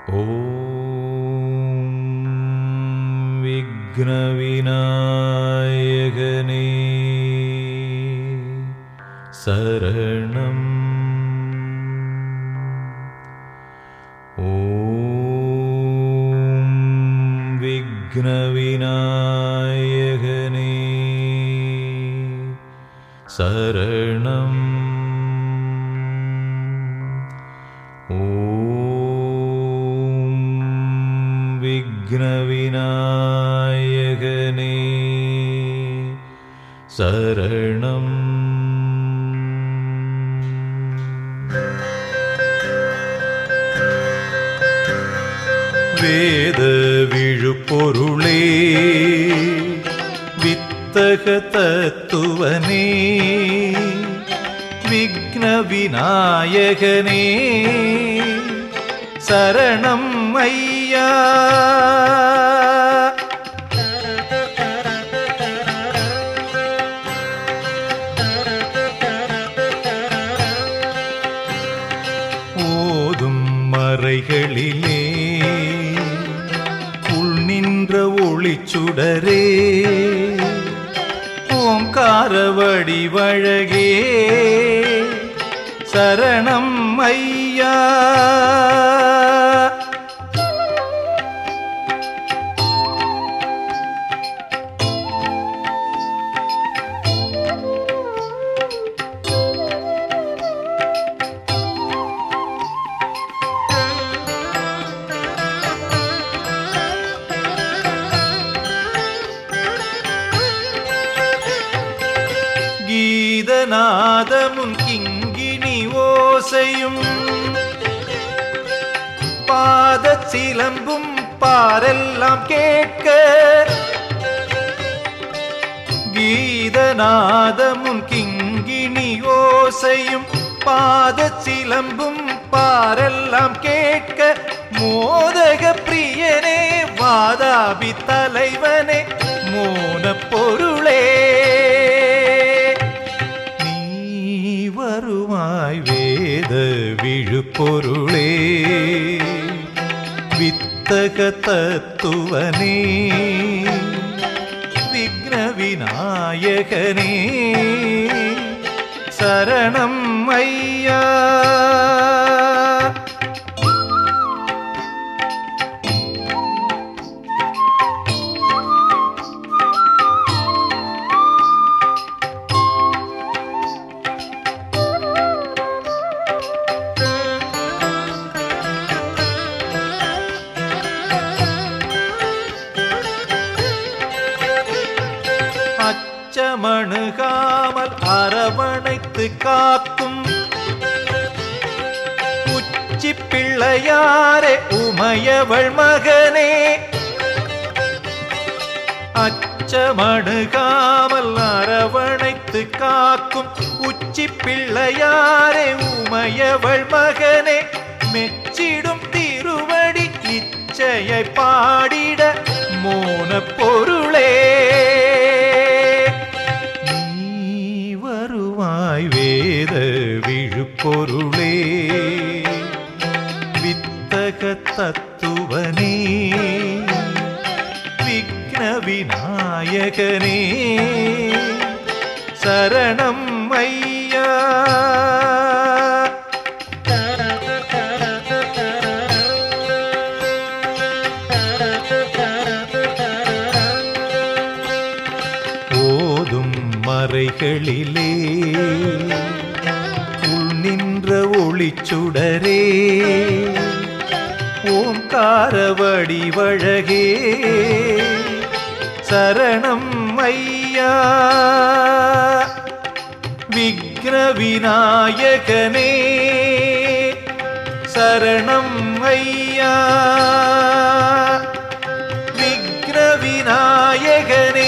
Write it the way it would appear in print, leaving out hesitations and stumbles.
ஓம் விக்னவிநாயகனே சரணம். ஓம் விக்னவிநாயகனே சரணம். விக்னவிநாயகனே சரணம். வேத விழுப்பொருளே வித்தக தத்துவனே விக்னவிநாயகனே சரணம் ஐயா. ஓதும் மறைகளிலே உள் நின்ற ஒளிச்சுடரே ஓம்கார வடிவழகே சரணம் ஐயா. கீதநாதமும் கிங்கிணி ஓசையும் பாதச் சிலம்பும் பாரெல்லாம் கேட்க. கீதநாதமும் கிங்கிணி ஓசையும் பாதச் சிலம்பும் பாரெல்லாம் கேட்க. மோதக பிரியனே வாதாபி தலைவனே மோன பொருளே வருவாய். வேத விழுப்பொருளே வித்தக தத்துவனே விக்னவிநாயகனே சரணம் ஐயா. அச்சமணுகாமல் அரவணைத்து காக்கும் உச்சி பிள்ளையாரே உமையவள் மகனே. அச்சமணுகாமல் அரவணைத்து காக்கும் உச்சி பிள்ளையாரே உமையவள் மகனே. மெச்சிடும் திருவடி இச்சையை பாடிட மோன பொருளே வேத விழுப்பொருளே வித்தக தத்துவனே விக்னவிநாயகனே சரணம் ஐயா. ஓதும் மறைகளிலே உள் நின்ற ஒளிச்சுடரே ஓம்கார வடிவழகே சரணம் ஐயா. விக்னவிநாயகனே சரணம் ஐயா. விக்னவிநாயகனே